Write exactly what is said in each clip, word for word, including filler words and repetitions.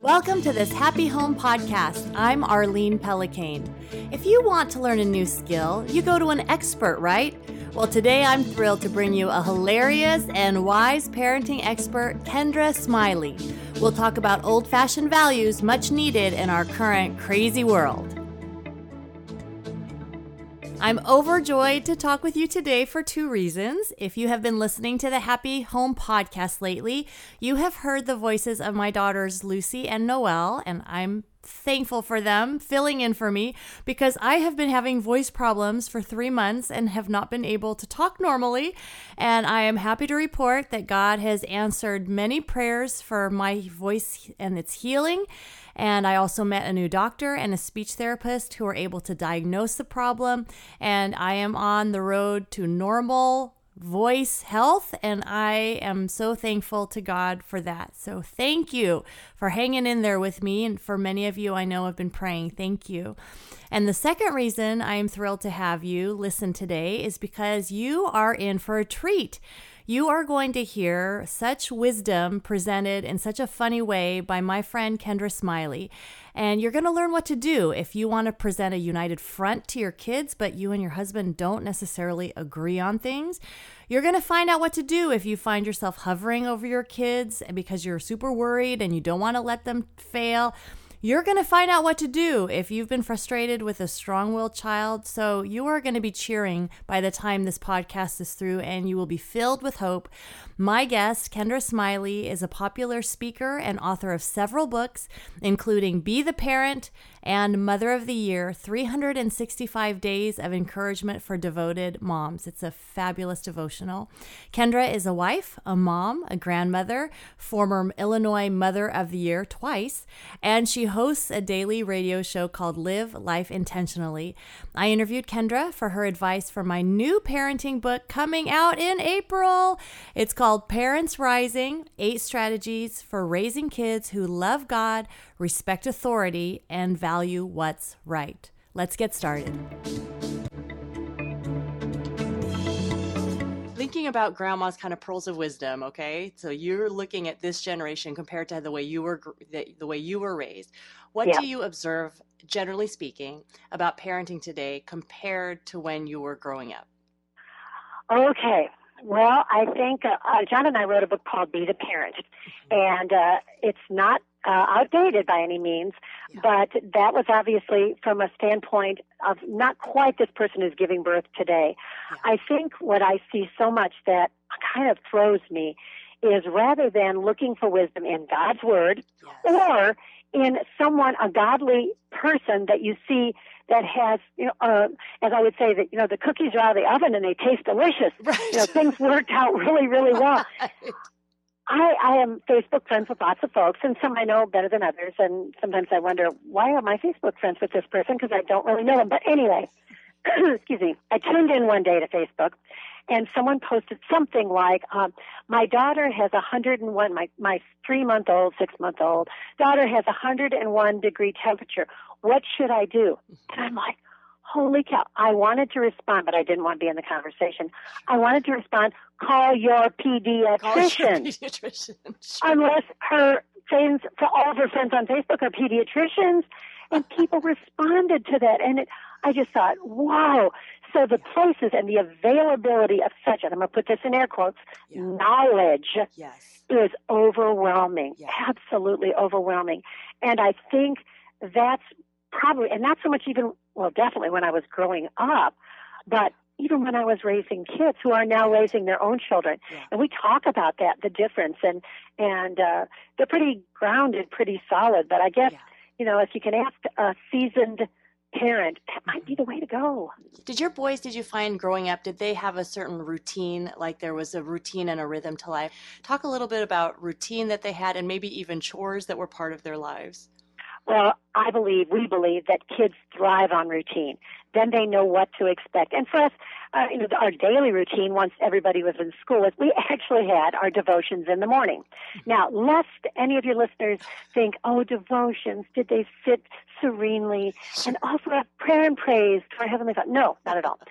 Welcome to this Happy Home Podcast. I'm Arlene Pellicane. If you want to learn a new skill, you go to an expert, right? Well, today I'm thrilled to bring you a hilarious and wise parenting expert, Kendra Smiley. We'll talk about old-fashioned values much needed in our current crazy world. I'm overjoyed to talk with you today for two reasons. If you have been listening to the Happy Home Podcast lately, you have heard the voices of my daughters Lucy and Noelle, and I'm thankful for them filling in for me because I have been having voice problems for three months and have not been able to talk normally. And I am happy to report that God has answered many prayers for my voice and its healing. And I also met a new doctor and a speech therapist who were able to diagnose the problem. And I am on the road to normal voice health, and I am so thankful to God for that. So thank you for hanging in there with me, and for many of you I know have been praying. Thank you. And the second reason I am thrilled to have you listen today is because you are in for a treat. You are going to hear such wisdom presented in such a funny way by my friend Kendra Smiley. And you're going to learn what to do if you want to present a united front to your kids, but you and your husband don't necessarily agree on things. You're going to find out what to do if you find yourself hovering over your kids because you're super worried and you don't want to let them fail. You're going to find out what to do if you've been frustrated with a strong-willed child. So you are going to be cheering by the time this podcast is through, and you will be filled with hope. My guest, Kendra Smiley, is a popular speaker and author of several books, including Be the Parent and Mother of the Year, three hundred sixty-five Days of Encouragement for Devoted Moms. It's a fabulous devotional. Kendra is a wife, a mom, a grandmother, former Illinois Mother of the Year twice, and she hosts a daily radio show called Live Life Intentionally. I interviewed Kendra for her advice for my new parenting book coming out in April. It's called Parents Rising, Eight Strategies for Raising Kids Who Love God, Respect Authority, and Value What's Right. Let's get started. Thinking about grandma's kind of pearls of wisdom, okay? So you're looking at this generation compared to the way you were the, the way you were raised. What Yeah. do you observe, generally speaking, about parenting today compared to when you were growing up? Okay. Well, I think uh, uh, John and I wrote a book called Be the Parent, and uh, it's not uh, outdated by any means, Yeah. but that was obviously from a standpoint of not quite this person who's giving birth today. Yeah. I think what I see so much that kind of throws me is rather than looking for wisdom in God's Word Yes. or in someone, a godly person that you see that has, you know, uh, as I would say, that, you know, the cookies are out of the oven and they taste delicious. Right. You know, things worked out really, really well. Right. I, I am Facebook friends with lots of folks, and some I know better than others, and sometimes I wonder, why am I Facebook friends with this person? Because I don't really know them. But anyway, excuse me, I tuned in one day to Facebook, and someone posted something like, um, my daughter has one hundred one, my, my three-month-old, six-month-old daughter has one hundred one degree temperature. What should I do? And I'm like, holy cow. I wanted to respond, but I didn't want to be in the conversation. I wanted to respond, call your pediatrician. Call your pediatrician. Sure. Unless her friends, for all of her friends on Facebook are pediatricians, and people responded to that. And it, I just thought, wow. So the places and the availability of such, and I'm going to put this in air quotes, Yeah. knowledge Yes. is overwhelming, Yeah. absolutely overwhelming. And I think that's probably, and not so much even, well, definitely when I was growing up, but even when I was raising kids who are now raising their own children. Yeah. And we talk about that, the difference, and, and uh, they're pretty grounded, pretty solid. But I guess, Yeah. you know, if you can ask a seasoned parent, that might be the way to go. Did your boys, did you find growing up, did they have a certain routine, like there was a routine and a rhythm to life? Talk a little bit about routine that they had and maybe even chores that were part of their lives. Well, I believe, we believe that kids thrive on routine. Then they know what to expect. And for us, uh, you know, our daily routine, once everybody was in school, is we actually had our devotions in the morning. Now, lest any of your listeners think, oh, devotions, did they sit serenely and offer up prayer and praise to our Heavenly Father? No, not at all.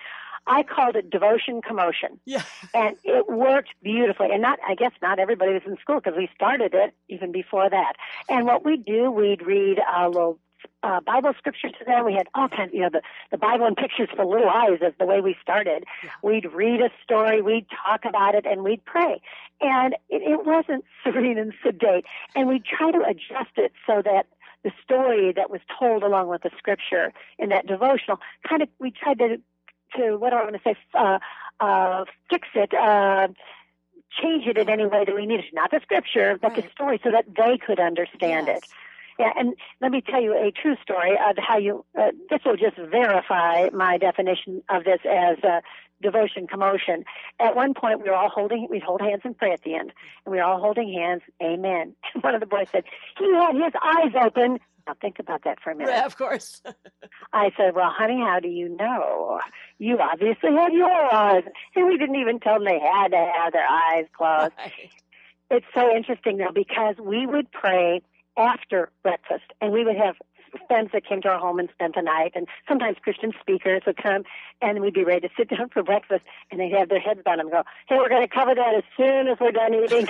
I called it devotion commotion. Yeah. And it worked beautifully. And not, I guess not everybody was in school because we started it even before that. And what we'd do, we'd read a little uh, Bible scripture to them. We had all kinds, you know, the, the Bible in pictures for little eyes is the way we started. Yeah. We'd read a story, we'd talk about it, and we'd pray. And it, it wasn't serene and sedate. And we'd try to adjust it so that the story that was told along with the scripture in that devotional, kind of, we tried to, to what do I want to say, uh, uh, fix it, uh, change it in any way that we needed. Not the scripture, but right. the story so that they could understand yes. it. Yeah, and let me tell you a true story of how you, uh, this will just verify my definition of this as uh, devotion commotion. At one point, we were all holding, we'd hold hands and pray at the end, and we were all holding hands, amen. And one of the boys said, he had his eyes open. Now think about that for a minute. Yeah, of course. I said, well, honey, how do you know? You obviously had your eyes. And we didn't even tell them they had to have their eyes closed. Right. It's so interesting, though, because we would pray after breakfast, and we would have friends that came to our home and spent the night, and sometimes Christian speakers would come, and we'd be ready to sit down for breakfast, and they'd have their heads down and go, hey, we're going to cover that as soon as we're done eating.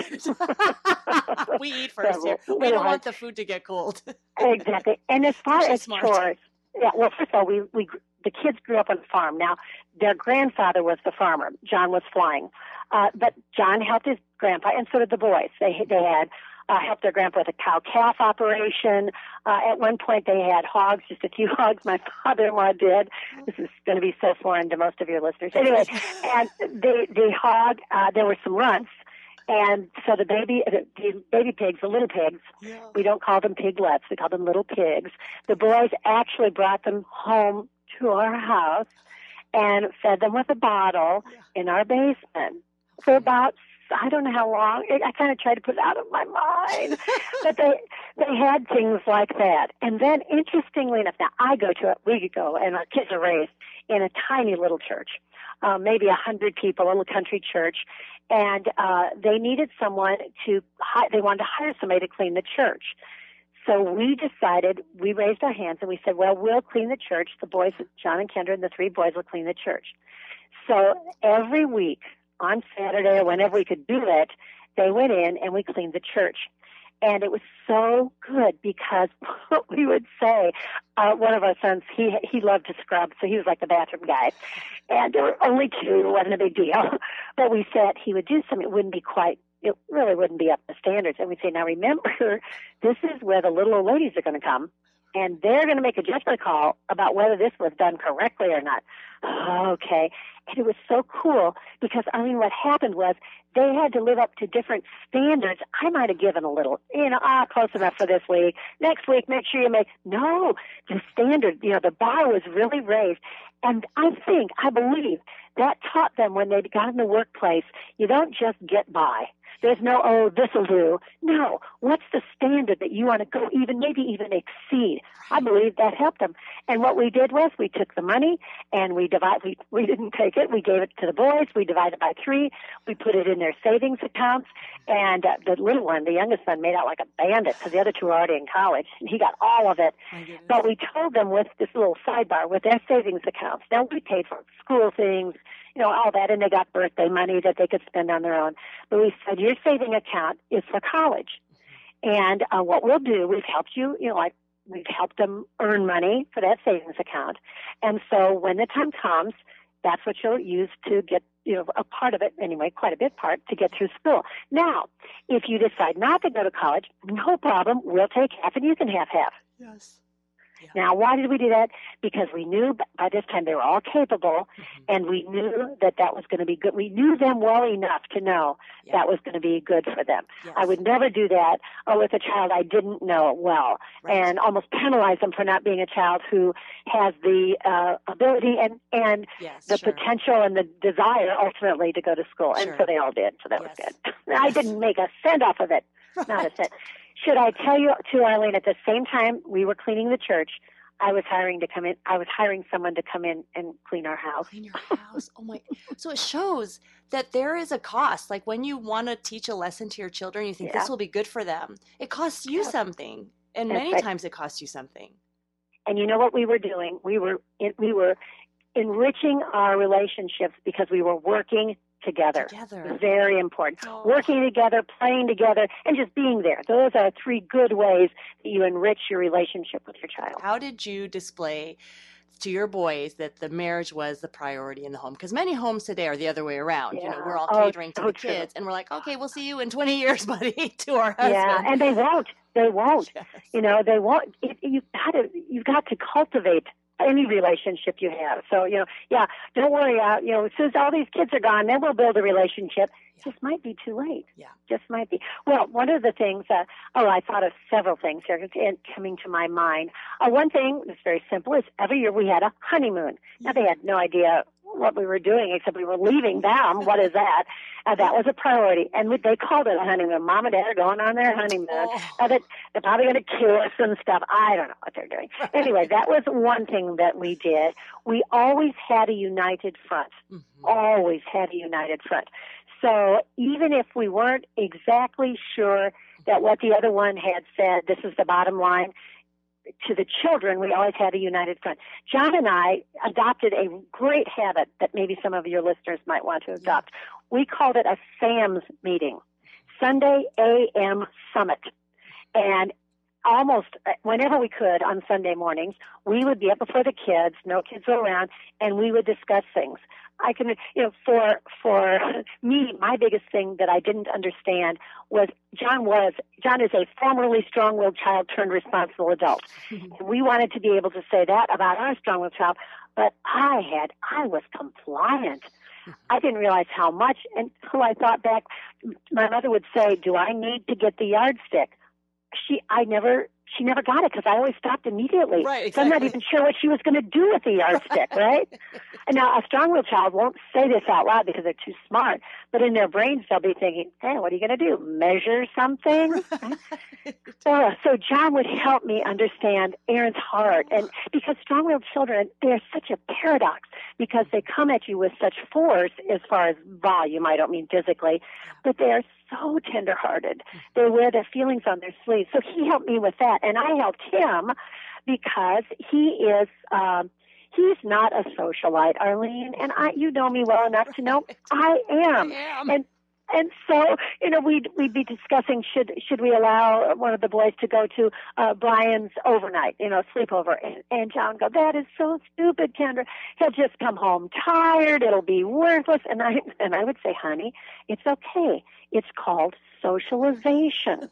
We eat first so, here. We don't want the food to get cold. Exactly. And as far She's as smart. chores, yeah, well, first of all, we, we the kids grew up on a farm. Now, their grandfather was the farmer. John was flying. Uh, but John helped his grandpa, and so did the boys. They, they had Uh, helped their grandpa with a cow-calf operation. Uh, at one point, they had hogs, just a few hogs. My father-in-law did. This is going to be so foreign to most of your listeners. Anyway, and the the hog, uh, there were some runts, and so the baby the baby pigs, the little pigs, yeah. we don't call them piglets, we call them little pigs. The boys actually brought them home to our house and fed them with a bottle yeah. in our basement for about I don't know how long. I kind of tried to put it out of my mind. But they they had things like that. And then, interestingly enough, now I go to it, we go, and our kids are raised in a tiny little church, um, maybe a hundred people, a little country church. And uh, they needed someone to, hi- they wanted to hire somebody to clean the church. So we decided, we raised our hands and we said, well, we'll clean the church. The boys, John and Kendra and the three boys will clean the church. So every week, on Saturday or whenever we could do it, they went in and we cleaned the church. And it was so good because what we would say, uh, one of our sons, he he loved to scrub, so he was like the bathroom guy. And there were only two, it wasn't a big deal. But we said he would do something, it wouldn't be quite, it really wouldn't be up to standards. And we'd say, now remember, this is where the little old ladies are going to come. And they're going to make a judgment call about whether this was done correctly or not. Okay. And it was so cool because, I mean, what happened was they had to live up to different standards. I might have given a little, you know, ah, close enough for this week. Next week, make sure you make, no, the standard, you know, the bar was really raised. And I think, I believe that taught them when they got in the workplace, you don't just get by. There's no, oh, this'll do. No, what's the standard that you want to go even, maybe even exceed? I believe that helped them. And what we did was we took the money and we divide, we, we didn't take it. We gave it to the boys. We divided by three. We put it in their savings accounts. And uh, the little one, the youngest one, made out like a bandit because the other two were already in college. And he got all of it. But we told them with this little sidebar, with their savings accounts. Now we paid for school things, you know, all that, and they got birthday money that they could spend on their own. But we said, your saving account is for college. And uh, what we'll do, we've helped you, you know, like we've helped them earn money for that savings account. And so when the time comes, that's what you'll use to get, you know, a part of it, anyway, quite a bit part, to get through school. Now, if you decide not to go to college, no problem, we'll take half and you can have half. Yes. Yeah. Now, why did we do that? Because we knew by this time they were all capable, mm-hmm. and we knew that that was going to be good. We knew them well enough to know yeah. that was going to be good for them. Yes. I would never do that oh, with a child I didn't know well, right. and almost penalize them for not being a child who has the uh, ability and, and yes, the sure. potential and the desire ultimately to go to school. Sure. And so they all did, so that yes. was good. I didn't make a cent off of it, not a cent. Should I tell you, too, Arlene, at the same time we were cleaning the church, I was hiring to come in. I was hiring someone to come in and clean our house. Clean your house. Oh my! So it shows that there is a cost. Like when you want to teach a lesson to your children, you think yeah. this will be good for them. It costs you yeah. something, and That's many right. times it costs you something. And you know what we were doing? We were in, we were enriching our relationships because we were working together. Together. Very important. Oh. Working together, playing together, and just being there. Those are three good ways that you enrich your relationship with your child. How did you display to your boys that the marriage was the priority in the home? Because many homes today are the other way around. Yeah. You know, we're all Oh, catering to so the true. kids, and we're like, okay, we'll see you in twenty years, buddy, to our husband. Yeah, and they won't. They won't. Yes. You know, they won't. It, you've got to. You've got to cultivate any relationship you have. So, you know, yeah, don't worry. Uh, you know, as soon as all these kids are gone, then we'll build a relationship. Yeah. Just might be too late. Yeah. Just might be. Well, one of the things, uh, oh, I thought of several things here coming to my mind. Uh, one thing that's very simple is every year we had a honeymoon. Now, they had no idea what we were doing except we were leaving them. What is that? Uh, that was a priority. And we, they called it a honeymoon. Mom and Dad are going on their honeymoon. Oh. Uh, they, they're probably going to kiss and stuff. I don't know what they're doing. Anyway, that was one thing that we did. We always had a united front. Mm-hmm. Always had a united front. So even if we weren't exactly sure that what the other one had said, this is the bottom line, to the children, we always had a united front. John and I adopted a great habit that maybe some of your listeners might want to adopt. We called it a SAMS meeting, Sunday A M Summit. And almost whenever we could on Sunday mornings, we would be up before the kids, no kids were around, and we would discuss things. I can, you know, for for me, my biggest thing that I didn't understand was John was John is a formerly strong-willed child turned responsible adult. Mm-hmm. And we wanted to be able to say that about our strong-willed child, but I had I was compliant. Mm-hmm. I didn't realize how much, and who I thought back, my mother would say, "Do I need to get the yardstick?" She, I never. She never got it because I always stopped immediately. Right, exactly. So I'm not even sure what she was going to do with the yardstick, right? And now a strong-willed child won't say this out loud because they're too smart, but in their brains they'll be thinking, hey, what are you going to do, measure something? so, so John would help me understand Aaron's heart. And because strong-willed children, they're such a paradox because they come at you with such force as far as volume, I don't mean physically, but they're so tender-hearted. They wear their feelings on their sleeves. So he helped me with that. And I helped him because he is, um, he's not a socialite, Arlene. And I, you know me well enough to know I am. I am. And and so, you know, we'd we'd be discussing should should we allow one of the boys to go to uh, Brian's overnight, you know, sleepover. And, and John would go, that is so stupid, Kendra. He'll just come home tired. It'll be worthless. And I and I would say, honey, it's okay. It's called socialization.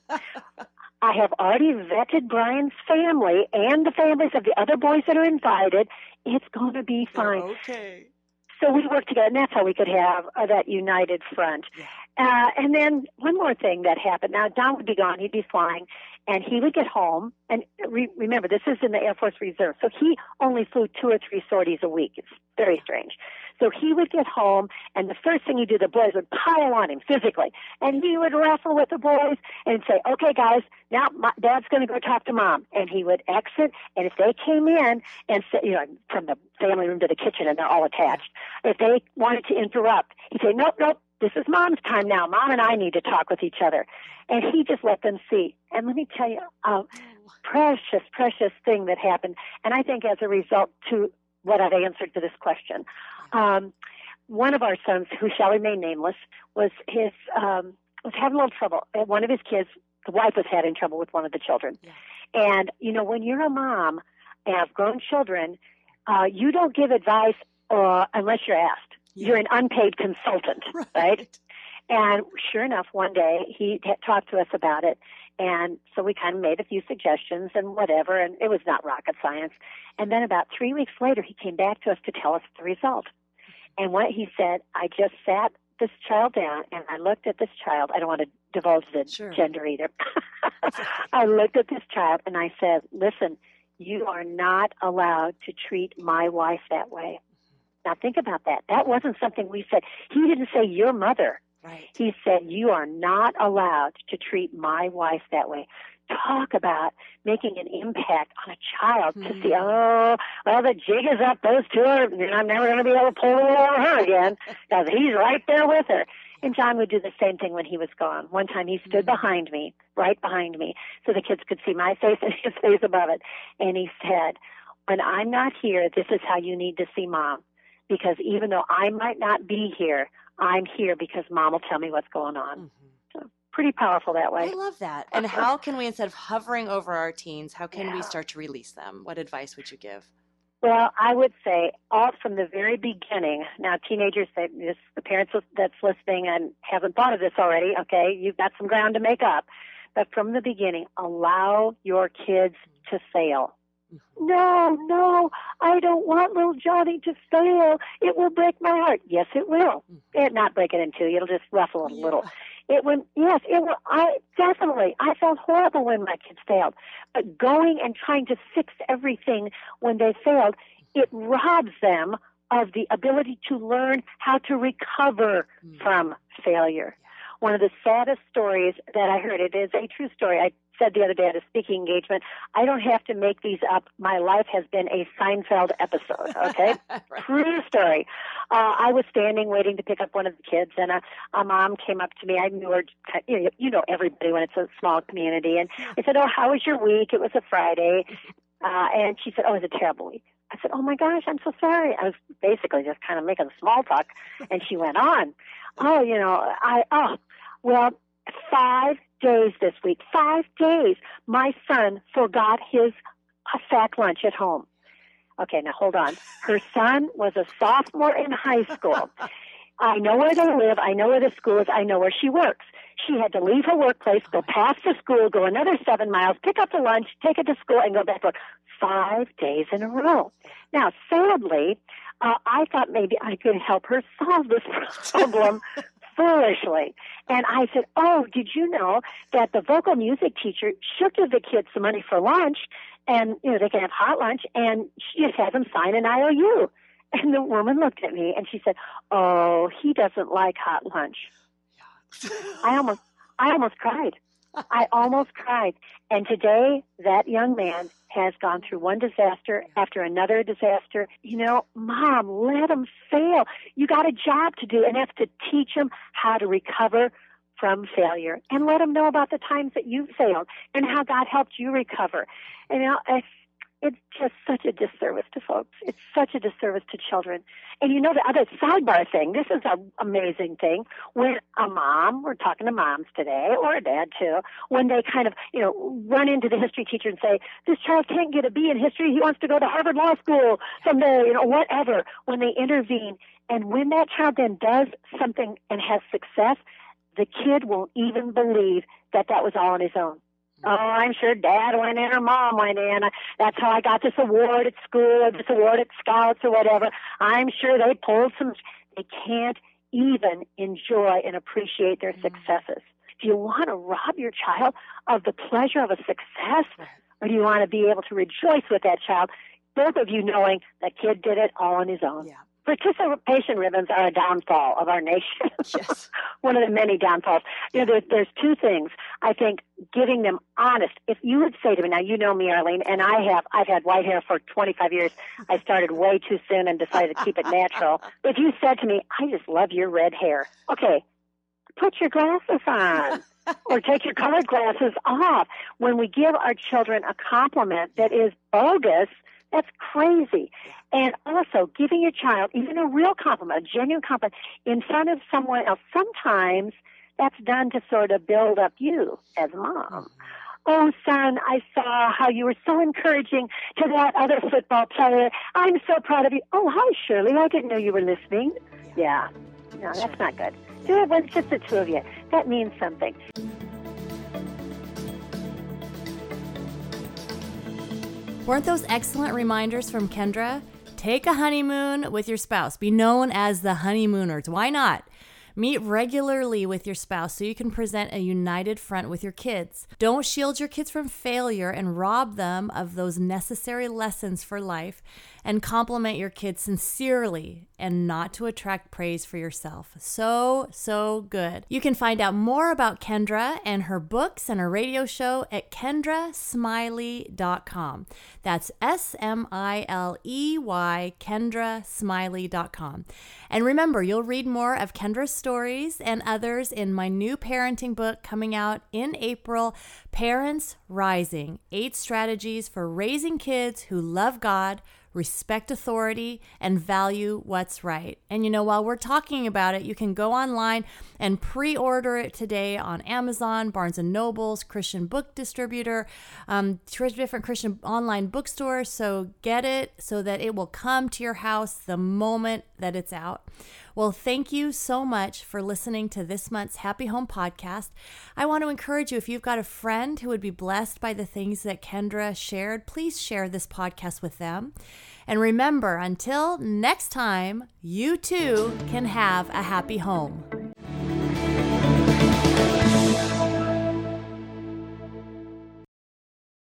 I have already vetted Brian's family and the families of the other boys that are invited. It's going to be fine. Okay. So we worked together, and that's how we could have uh, that united front. Yeah. Uh, and then one more thing that happened. Now, Don would be gone. He'd be flying, and he would get home. And re- remember, this is in the Air Force Reserve, so he only flew two or three sorties a week. It's very strange. So he would get home, and the first thing he'd do, the boys would pile on him physically. And he would wrestle with the boys and say, okay, guys, now my, Dad's going to go talk to Mom. And he would exit, and if they came in and say, you know, from the family room to the kitchen, and they're all attached, if they wanted to interrupt, he'd say, nope, nope, this is Mom's time now. Mom and I need to talk with each other. And he just let them see. And let me tell you, a precious, precious thing that happened. And I think as a result to what I've answered to this question, um, one of our sons, who shall remain nameless, was his um, was having a little trouble. One of his kids, the wife was having trouble with one of the children. Yeah. And, you know, when you're a mom and have grown children, uh, you don't give advice uh, unless you're asked. Yeah. You're an unpaid consultant, right. right? And sure enough, one day he t- talked to us about it. And so we kind of made a few suggestions and whatever, and it was not rocket science. And then about three weeks later, he came back to us to tell us the result. And what he said, I just sat this child down, and I looked at this child. I don't want to divulge the sure. gender either. I looked at this child, and I said, listen, you are not allowed to treat my wife that way. Now, think about that. That wasn't something we said. He didn't say your mother. Right. He said, you are not allowed to treat my wife that way. Talk about making an impact on a child mm-hmm. to see, oh, well, the jig is up. Those two are, I'm never going to be able to pull it over her again because he's right there with her. And John would do the same thing when he was gone. One time he stood mm-hmm. behind me, right behind me, so the kids could see my face and his face above it. And he said, when I'm not here, this is how you need to see Mom. because even though I might not be here, I'm here because Mom will tell me what's going on. Mm-hmm. So pretty powerful that way. I love that. And how can we, instead of hovering over our teens, how can yeah. we start to release them? What advice would you give? Well, I would say all from the very beginning. Now, teenagers, that is, the parents that's listening and haven't thought of this already, okay, you've got some ground to make up. But from the beginning, allow your kids to fail. Mm-hmm. No, no, I don't want little Johnny to fail. It will break my heart. Yes, it will. Mm-hmm. It not break it in two. It'll just ruffle it a yeah. little. It would, yes, it will. I definitely, I felt horrible when my kids failed. But going and trying to fix everything when they failed, it robs them of the ability to learn how to recover mm. from failure. One of the saddest stories that I heard, it is a true story. I said the other day at a speaking engagement, I don't have to make these up. My life has been a Seinfeld episode, okay? Right. True story. Uh, I was standing waiting to pick up one of the kids, and a, a mom came up to me. I knew her. You know, you know everybody when it's a small community. And I said, oh, how was your week? It was a Friday. Uh, and she said, oh, it was a terrible week. I said, oh, my gosh, I'm so sorry. I was basically just kind of making small talk. And she went on. Oh, you know, I, oh, well, five days this week, five days, my son forgot his uh, sack lunch at home. Okay, now hold on. Her son was a sophomore in high school. I know where they live. I know where the school is. I know where she works. She had to leave her workplace, go past the school, go another seven miles, pick up the lunch, take it to school, and go back to work. Five days in a row. Now, sadly, uh, I thought maybe I could help her solve this problem foolishly. And I said, oh, did you know that the vocal music teacher should give the kids some money for lunch, and, you know, they can have hot lunch, and she just has them sign an I O U. And the woman looked at me, and she said, oh, he doesn't like hot lunch. Yeah. I almost, I almost cried. I almost cried. And today, that young man has gone through one disaster after another disaster. You know, Mom, let him fail. You got a job to do, and that's to teach him how to recover from failure, and let him know about the times that you failed and how God helped you recover. And, you know, it's, it's just such a disservice to folks. It's such a disservice to children. And you know, the other sidebar thing, this is an amazing thing, when a mom, we're talking to moms today, or a dad too, when they kind of, you know, run into the history teacher and say, this child can't get a B in history, he wants to go to Harvard Law School someday, you know, whatever, when they intervene. And when that child then does something and has success, the kid won't even believe that that was all on his own. Oh, I'm sure Dad went in or Mom went in. That's how I got this award at school or this award at Scouts or whatever. I'm sure they pulled some. They can't even enjoy and appreciate their successes. Do you want to rob your child of the pleasure of a success, or do you want to be able to rejoice with that child, both of you knowing that kid did it all on his own? Yeah. Participation ribbons are a downfall of our nation. Yes. One of the many downfalls. You know, there's, there's two things. I think giving them honest. If you would say to me, now you know me, Arlene, and I have, I've had white hair for twenty-five years. I started way too soon and decided to keep it natural. If you said to me, I just love your red hair. Okay, put your glasses on. Or take your colored glasses off. When we give our children a compliment that is bogus, that's crazy. And also, giving your child even a real compliment, a genuine compliment, in front of someone else, sometimes that's done to sort of build up you as a mom. Oh, son, I saw how you were so encouraging to that other football player. I'm so proud of you. Oh, hi, Shirley. I didn't know you were listening. Yeah. No, that's not good. Do it when it's just the two of you. That means something. Weren't those excellent reminders from Kendra? Take a honeymoon with your spouse. Be known as the honeymooners. Why not? Meet regularly with your spouse so you can present a united front with your kids. Don't shield your kids from failure and rob them of those necessary lessons for life, and compliment your kids sincerely and not to attract praise for yourself. So, so good. You can find out more about Kendra and her books and her radio show at kendra smiley dot com. That's S M I L E Y, kendra smiley dot com. And remember, you'll read more of Kendra's stories and others in my new parenting book coming out in April, Parents Rising, Eight Strategies for Raising Kids Who Love God, respect authority, and value what's right. And you know, while we're talking about it, you can go online and pre-order it today on Amazon, Barnes and Nobles, Christian Book Distributor, um, different Christian online bookstores. So get it so that it will come to your house the moment that it's out. Well, thank you so much for listening to this month's Happy Home Podcast. I want to encourage you, if you've got a friend who would be blessed by the things that Kendra shared, please share this podcast with them. And remember, until next time, you too can have a happy home.